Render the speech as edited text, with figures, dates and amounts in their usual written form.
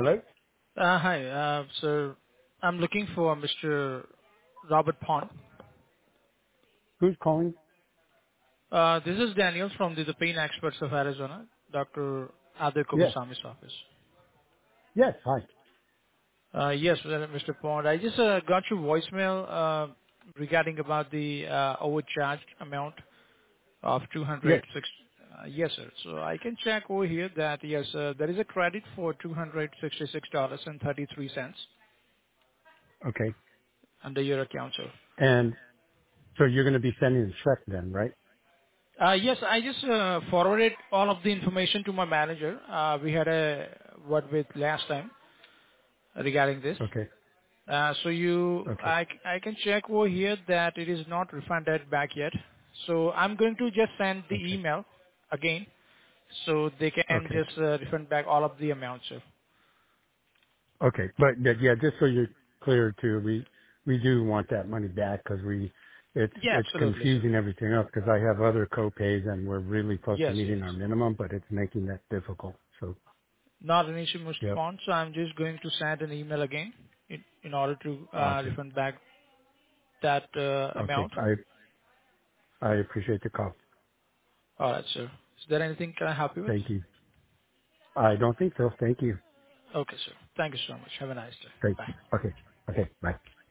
Hello? Hi, sir. I'm looking for Mr. Robert Pond. Who's calling? This is Daniel from the Pain Experts of Arizona, Dr. Adir Yes. Kobusami's office. Yes. Hi. Yes, Mr. Pond. I just got your voicemail regarding about the overcharged amount of Yes. 206. Yes, sir. So I can check over here that, yes, there is a credit for $266.33 Okay. under your account, sir. And so you're going to be sending the check then, right? Yes, I just forwarded all of the information to my manager. We had a word with last time regarding this. Okay. So Okay. I can check over here that it is not refunded back yet. So I'm going to just send the Okay. email again, so they can Okay. just refund back all of the amounts. Sir. Okay. But yeah, just so you're clear too, we do want that money back because Yeah, it's absolutely, sir. confusing everything else because I have other co-pays and we're really close to Yes, yes. meeting our minimum, but it's making that difficult. So, Not an issue, Mr. yep. Pond. So I'm just going to send an email again in order to Awesome. refund back that Okay. amount. I appreciate the call. All right, sir. Is there anything can I help you with? Thank you. I don't think so. Thank you. Okay, sir. Thank you so much. Have a nice day. Great. Bye. Okay. Okay. Bye.